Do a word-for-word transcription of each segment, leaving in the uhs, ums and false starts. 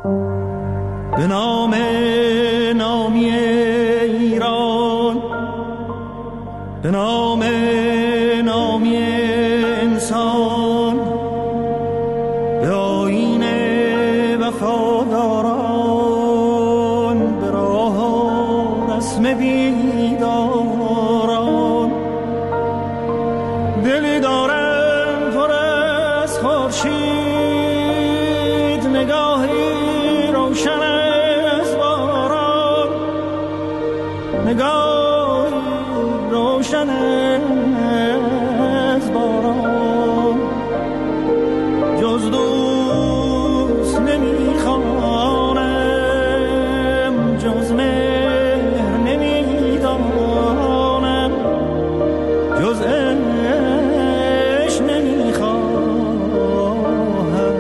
به نام نامی ایران، به نام نامی انسان، به آیین وفاداران، به راه و رسم بیداران. دلی دارم پر از خورشید، نگاهی روشن از باران، نگاهی روشن از باران. جز دوست نمیخوانم، جز مهر نمیدانم، جز عشق نمیخواهم.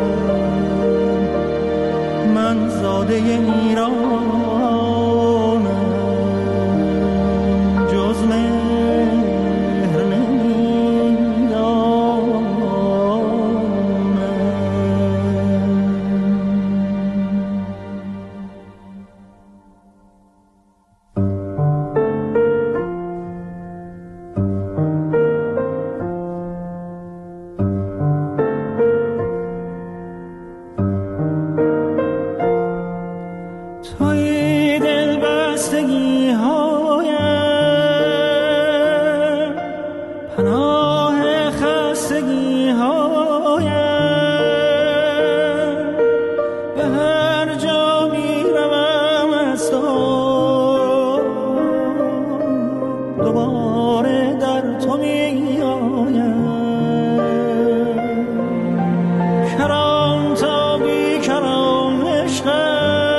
من زاده ایرانم، جز مهر نمیدانم. توی دل بستگی هایم، پناه خستگی هایم. به هر جا می روم از تو، دوباره در تو می آیم. کران تا بی کران عشقم،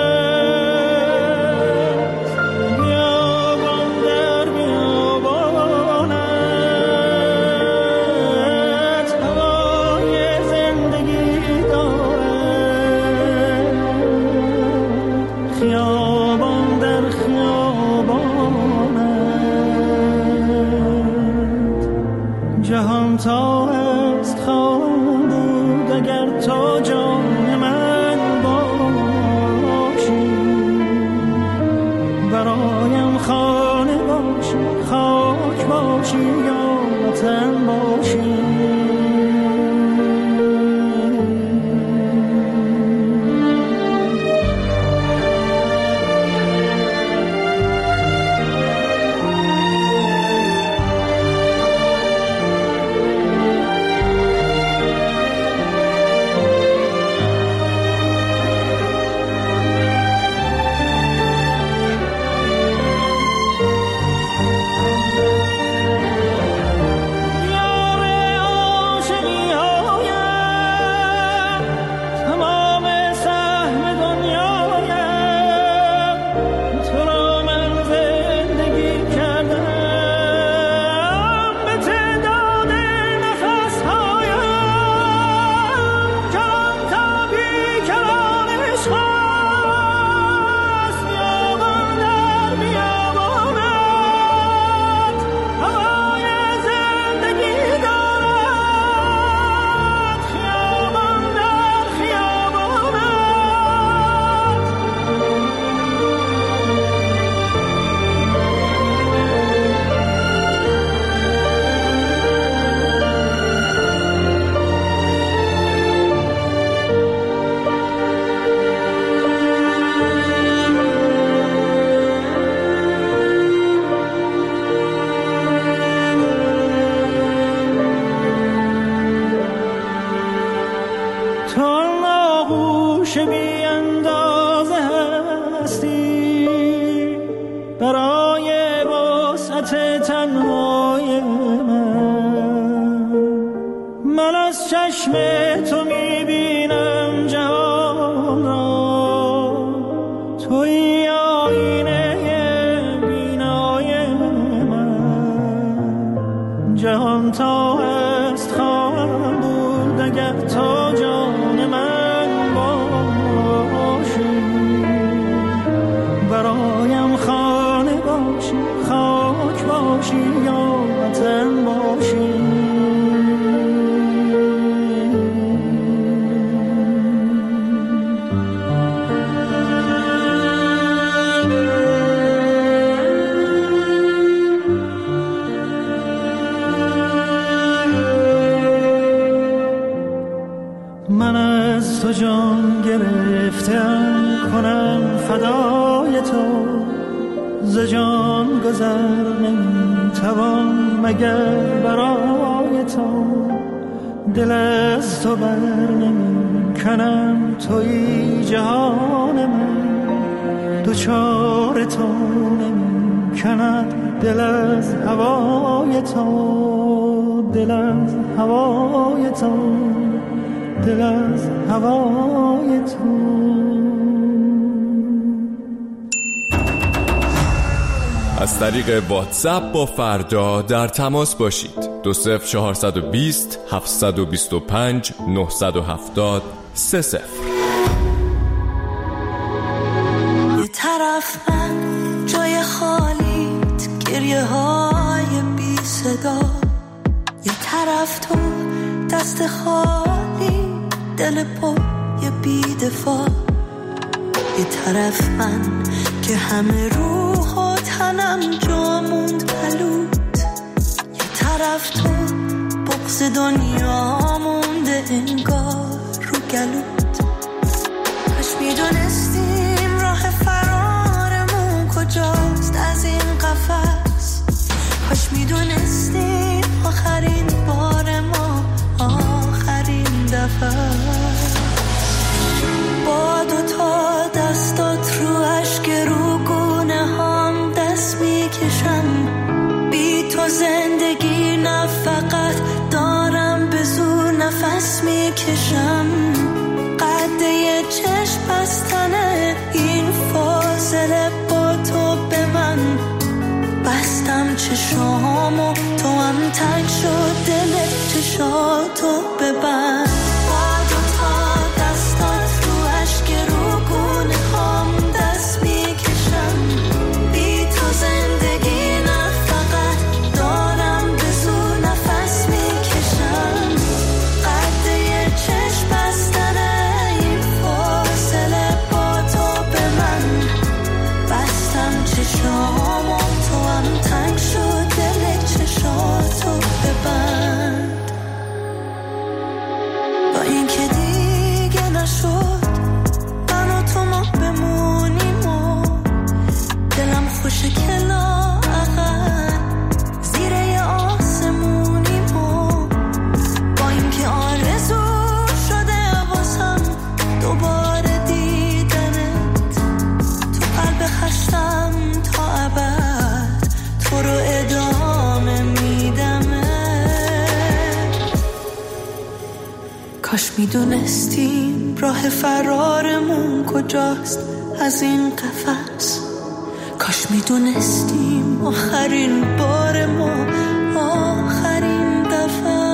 جهان تا است خواهم بود اگر تو جان من باشی. برایم خانه باشی، خاک باشی یا وطن باشی. بی اندازه هستی برای وسعت تنهای من. من از چشم تو میبینم جهان را، توی آینه بینای من. جهان تا هست خواهم بود اگر تو جان من برایم خانه باشی، خاک باشی یا وطن باشی. تن کنم فدای تو، ز جان گذر نمیتوان مگر برای تو، دل از تو بر نمی کنم توی جهان من، دوچار تو نمی کند دل از هوای تو، دل از هوای تو، دل از هوای تو. از طریق واتساپ با فردا در تماس باشید. دو صفر چهارصد و بیست هفتصد و بیست و پنج نهصد و هفتاد سه صفر. یه طرف من جای خالیت، گریه های بی صدا، یه طرف تو دست خالی، دل پر یه بی دفاع، یه طرف من که همه روح و تنم جا موند پلوت، یه طرف تو بغض دنیا مونده انگار رو گلوت. کاش میدونستیم راه فرارمون کجاست از این قفس، کاش میدونستیم آخرین بار ما آخرین دفعه. با دوتا دستات رو اشک رو گونه هم دست میکشم، بی تو زندگی نه فقط دارم به زور نفس میکشم. قد یه چشم بستنه این فاصله با تو به من، بستم چشامو تو هم تنگ شد دل چشاتو ببند. کاش میدونستیم راه فرارمون کجاست از این قفس، کاش میدونستیم آخرین بار ما آخرین دفعه.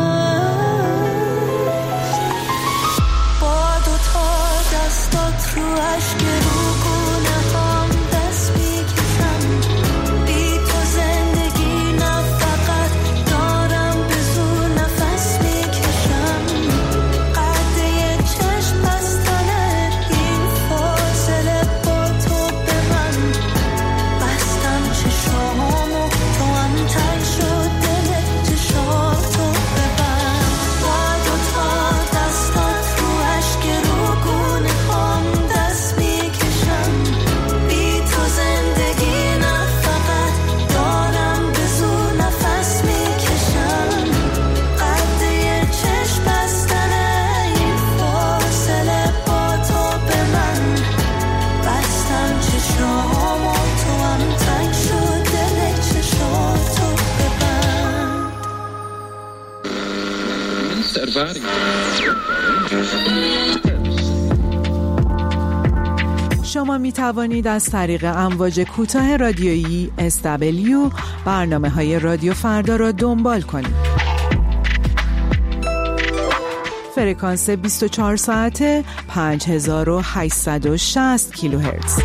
با دوتا دستات رو اشک رو گونه هم دست میکشم، بی تو زندگی نه فقط دارم به زور نفس میکشم. قد یه چشم بستنه این فاصله با تو به من، بستم چشامو تو هم تنگ شد دل چشاتو ببند. با دوتا دستات رو اشک رو گونه هم دست میکشم، بی تو زندگی نه فقط دارم به زور نفس میکشم. قد یه چشم بستنه این فاصله با تو به من، بستم چشامو تو هم تنگ شد دل چشاتو ببند. شما می توانید از طریق امواج کوتاه رادیویی اس دبلیو برنامه های رادیو فردا را دنبال کنید. فرکانس بیست و چهار ساعته پنج هزار و هشتصد و شصت کیلوهرتز.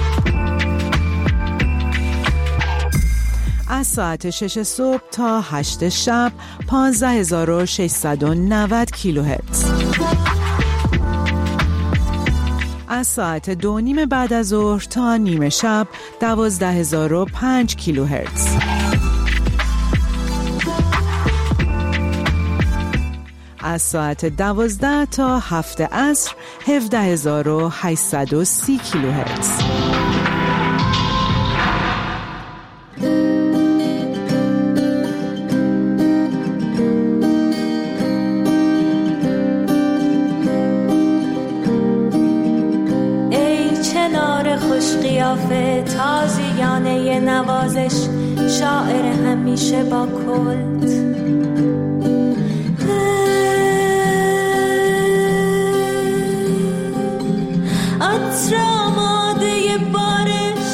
از ساعت شش صبح تا هشت شب پانزده هزار و ششصد و نود کیلوهرتز. از ساعت دو نیم بعد از ظهر تا نیمه شب دوازده هزار و پنج کیلوهرتز. از ساعت دوازده تا هفت عصر هفده هزار و هشتصد و سی کیلوهرتز. خوش قیافه تازیانه نوازش، شاعر همیشه با کلت، عطر آماده بارش،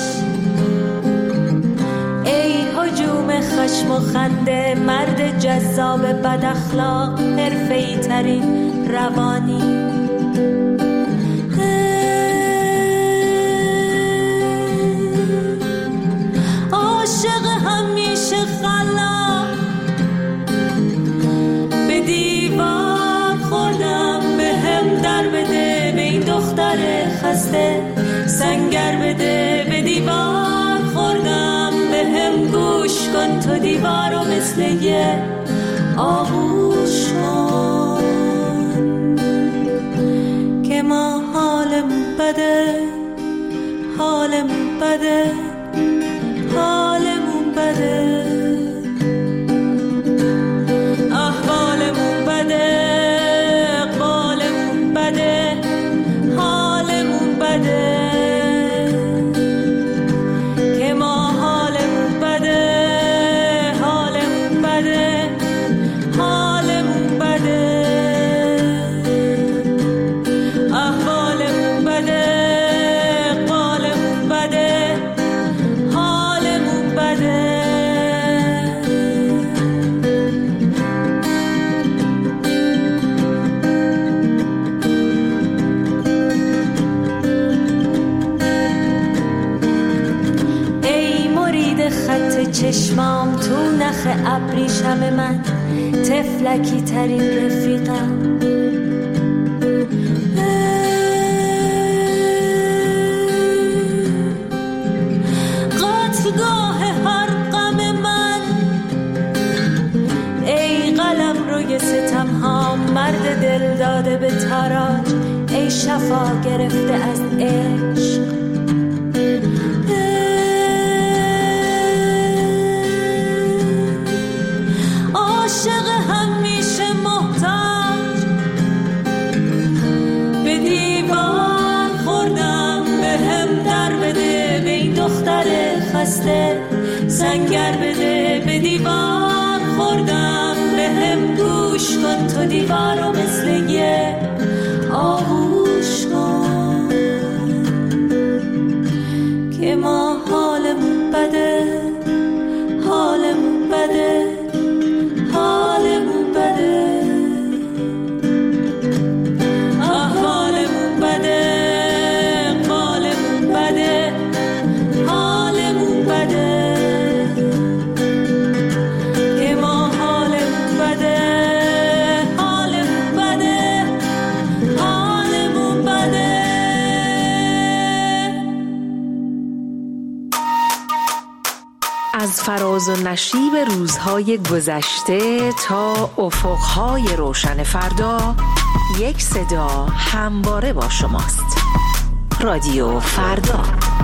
ای هجوم خشم و خنده، مرد جذاب بد اخلاق، حرفه‌ای ترین روانی، عاشق همیشه خلاق، به دیوار خوردم به هم در بده، به این دختر خسته سنگر بده، به دیوار خوردم به هم گوش کن، تو دیوارو مثل یه آغوش کن، که ما حالمون بده، حالمون بده، حالمون بده، احوالمون بده، اقبالمون بده، حالمون بده، که ما حالمون بده، حالمون بده، حالمون بده، احوالمون بده، اقبالمون بده، چشمام تو نخ ابریشم من، تفلکی ترین رفیقم، قتلگاه هر غم من، ای قلم روی ستم ها، مرد دل داده به تاراج، ای شفا گرفته از عشق، عاشق همیشه محتاج، به دیوار خوردم به هم در بده، به این دختر خسته سنگر بده، به دیوار خوردم به هم گوش کن، تو دیوارو مثل یه آغوش کن، که ما حالمون بده، حالمون بده، حالمون بده، احوالمون بده، اقبالمون بده، حالمون بده، که ما حالمون بده، حالمون بده، حالمون بده. از فراز و نشیب روزهای گذشته تا افقهای روشن فردا، یک صدا همواره با شماست. رادیو فردا.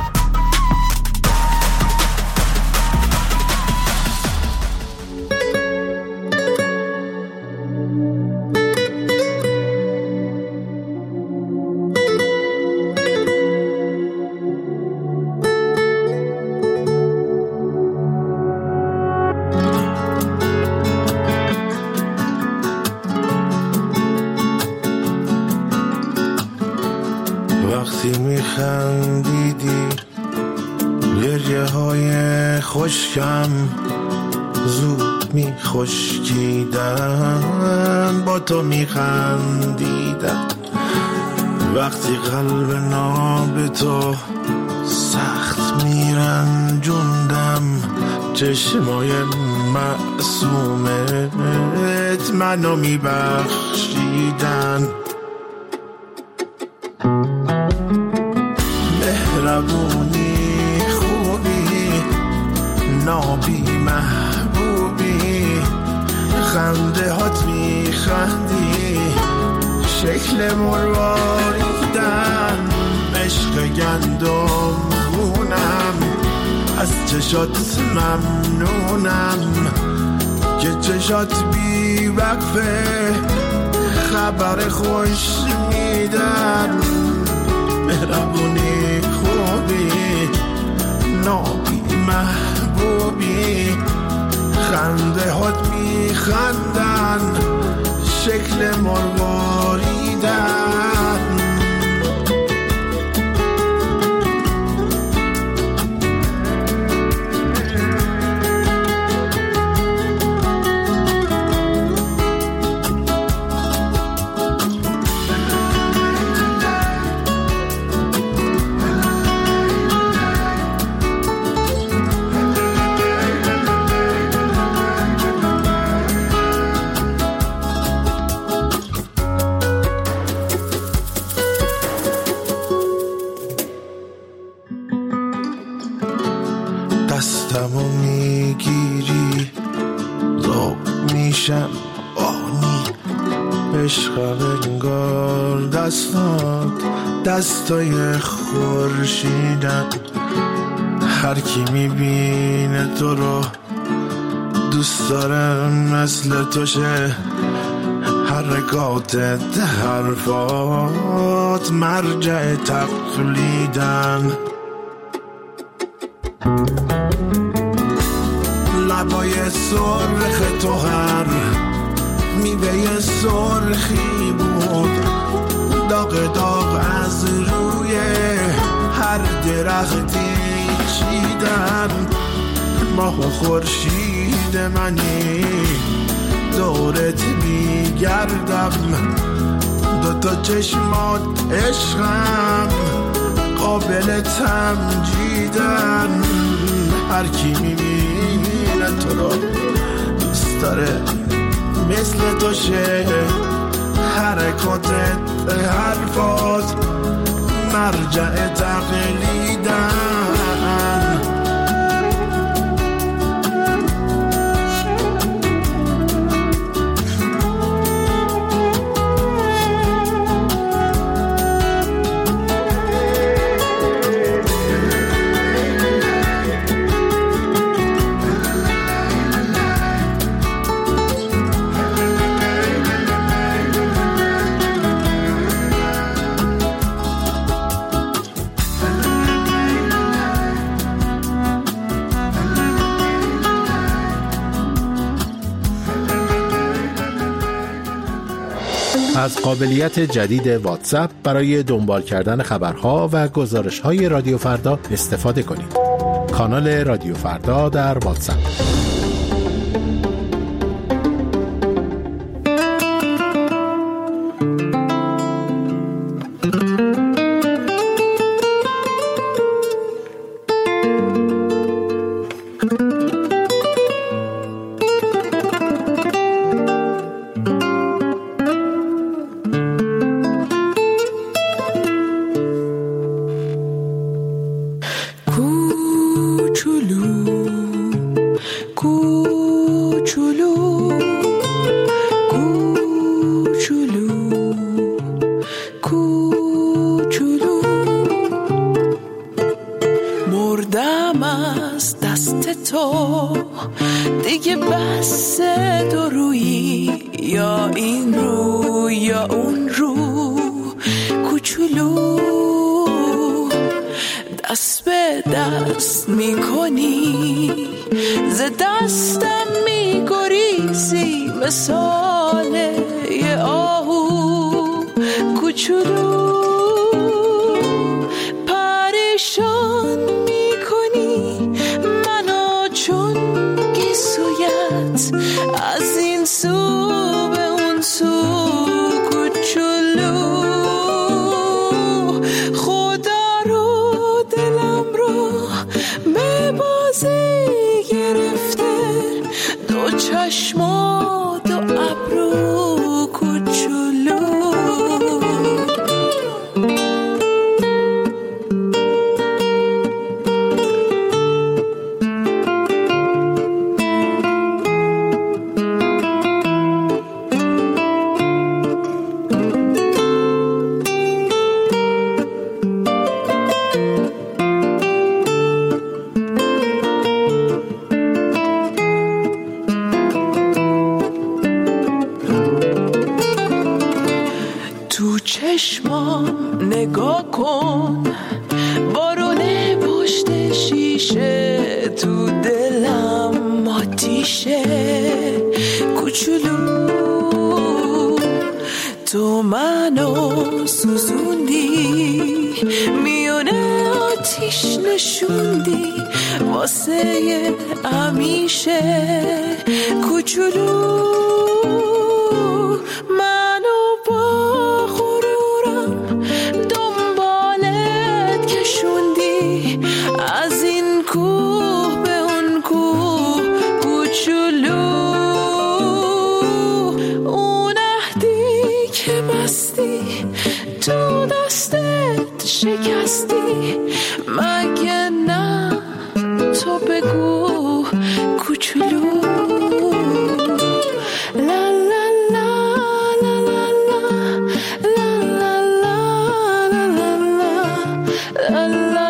وقتی میخندیدی گریه های خشکم زود میخشکیدن، با تو میخندیدم. وقتی قلب ناب تو سخت میرنجوندم، چشمای معصومت منو میبخشیدن. مهربونی، خوبی، نابی، محبوبی، خنده هات میخندی، شکل مرواریدن، عشق گندم خونم، از چشات ممنونم که چشات بی وقفه خبر خوش میدن. مهربونی خوبی نابی محبوبی، خنده هات میخندن شکل مرواریدن. دستمو میگیری ذوق میشم آنی، عشق انگار دستات دستای خورشیدن. هر کی میبینه تو رو دوست داره مثل تو شه، حرکاتت حرفات مرجع تقلیدن. لبای سرخ تو هر میوه سرخی بود، داغ داغ از روی هر درختی چیدن. ماه و خورشید منی دورت میگردم، دوتا چشمات عشقم قابل تمجیدن. هر کی میبینه تو رو دوست داره مثل تو شه، حرکاتت حرفات مرجع تقلیدن. از قابلیت جدید واتساپ برای دنبال کردن خبرها و گزارش‌های رادیو فردا استفاده کنید. کانال رادیو فردا در واتساپ. دیگه بس دو رویی، یا این رو یا اون رو، کوچولو دست به دست میکنی، ز دستم میگریزی مثال یه آهو، کوچولو پریشان میکنی منو چون گیسویت از این سو به اون سو، کوچولو خدا رو دلم رو به بازی گرفته، دو چشم و دو ابرو، کوچولو میشه تو دلم آتیشه کوچولو، تو منو سوزوندی میونه آتیش نشوندی واسه همیشه کوچولو، منو با غرورم دنبالت کشوندی از این کوه به اون کوه کوچولو، اون عهدی که بستی تو دستت شکستی مگه نه، تو بگو کوچولو. لا لا لا لا لا لا لا لا لا لا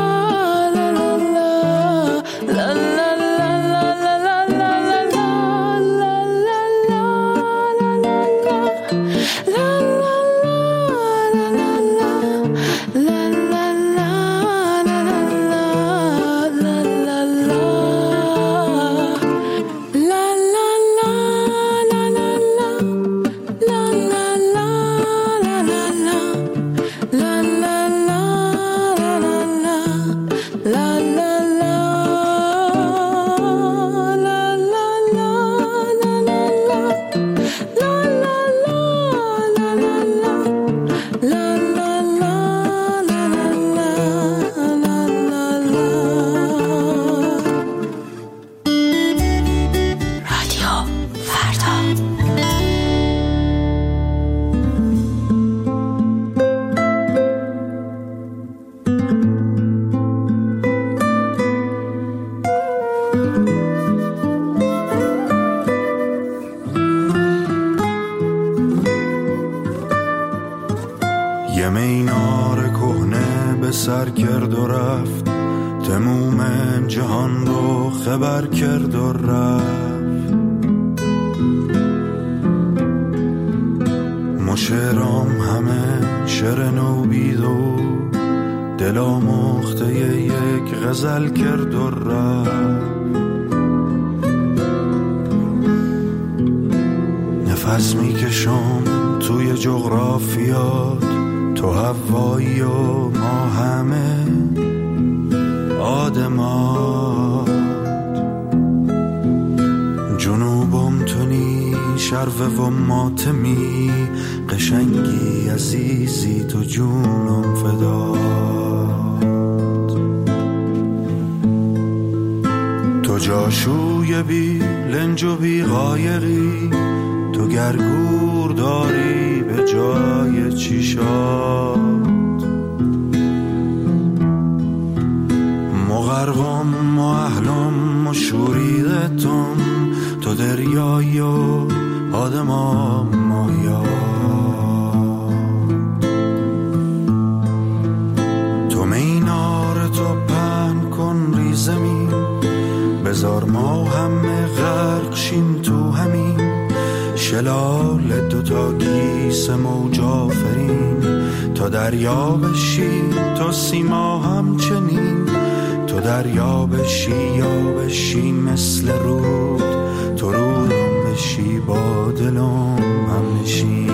یه مینار کهنه به سر کرد و رفت، تموم جهان رو خبر کرد و رفت. مشرام همه شعر نو بید و دلا مخته یک غزل کرد و رفت. نفس میکشم توی جغرافیات، تو هوایی و ما همه آدمات. جنوبم تونی شرفه و ماتمی، قشنگی عزیزی تو جونم فدات. تو جاشوی بی لنج و بی قایقی، تو گرگور داری به جای چیشات. مغرقم و اهلم و شوریدتم، تو دریایی و آدمام ماهیات. تو مینار تو پهن کن ری زمین، بذار ما همه غرق شیم تو همین شلال دوتا گیس موج آفرین. تو دریا بشی تو سیما همچنین، تو دریا بشی یا بشی مثل رود، تو رودم بشی با دلم هم نشین.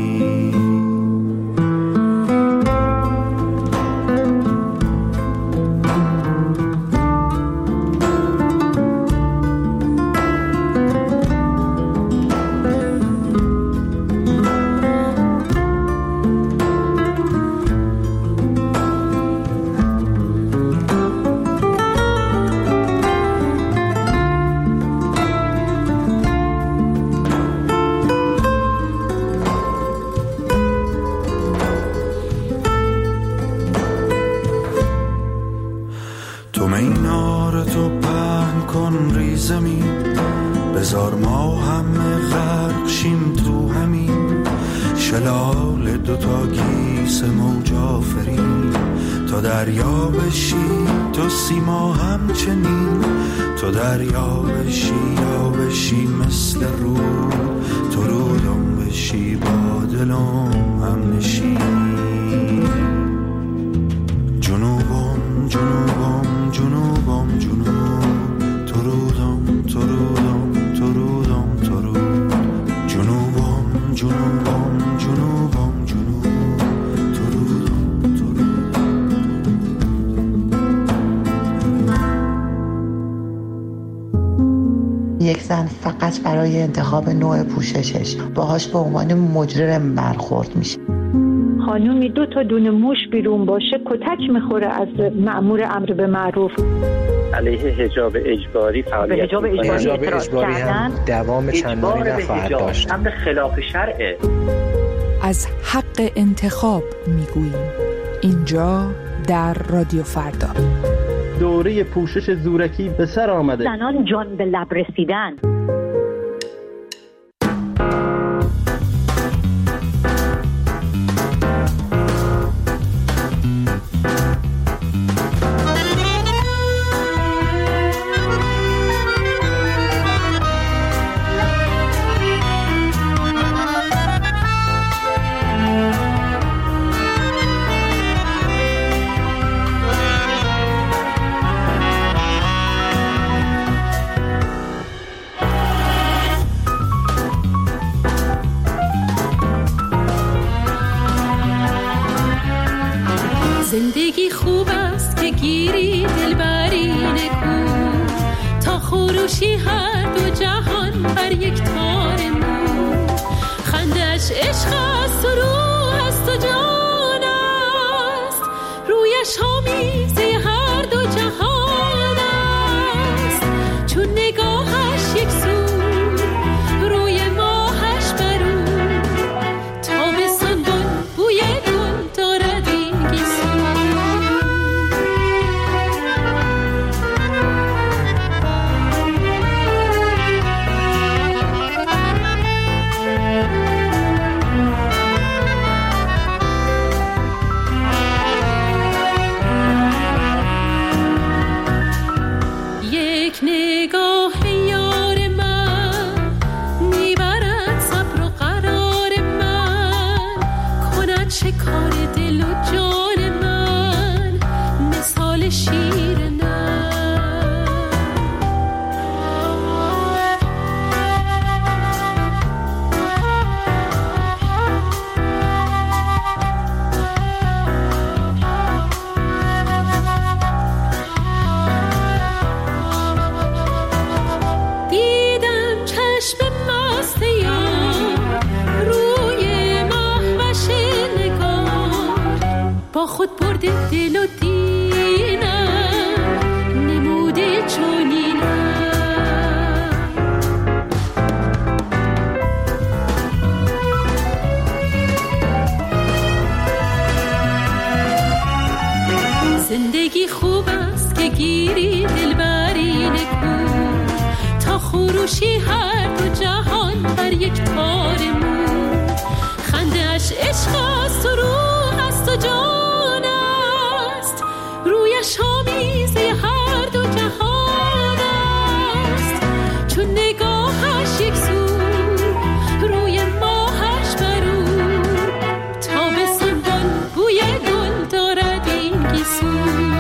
بذار ما همه غرق شیم تو همین شلال دوتا گیس موج آفرین. تو دریا بشی تو سیما همچنین، تو دریا بشی یا بشی مثل رود، تو رودم بشی با دلم هم نشین. جنوبم جنوبم جنوب یک زن فقط برای انتخاب نوع پوششش باهاش به عنوان مجرم برخورد میشه. خانومی دو تا دونه موش بیرون باشه کتک میخوره از مأمور امر به معروف. علیه حجاب اجباری فعالیت حجاب اجباری, حجاب اجباری هم دوام چندانی نخواهد داشت. امر خلاف شرعه. از حق انتخاب میگوییم اینجا در رادیو فردا. دوره پوشش زورکی به سر آمده. زنان جان به لب رسیدن. زندگی خوب است که گیری دلبری نکو، تا خروشی هر دو جهان بر یک تار مو. خندش عشق است و روح است و جان است، رویش آمیزه هر دو جهان است. چون نگاهش یک سو روی ماهش برو، تابستان بن بوی گل دارد این گیسو. یک نگاه یار من میبرد صبر و قرار من، کند شکار دل و جان من مثال شیر نر. دیدم چشم مست یار روی مهوش نگار، با خود برده دل و دینم نموده چنینم. زندگی خوب است که گیری دلبری نکو، تا خروشی هر دو جهان بر یک تار مو. خنده‌اش عشق است و روح است و جان است، رویش آمیزه هر دو جهان است. چون نگاهش یک سو روی ماهش برو، تابستان بن بوی گل دارد این گیسو.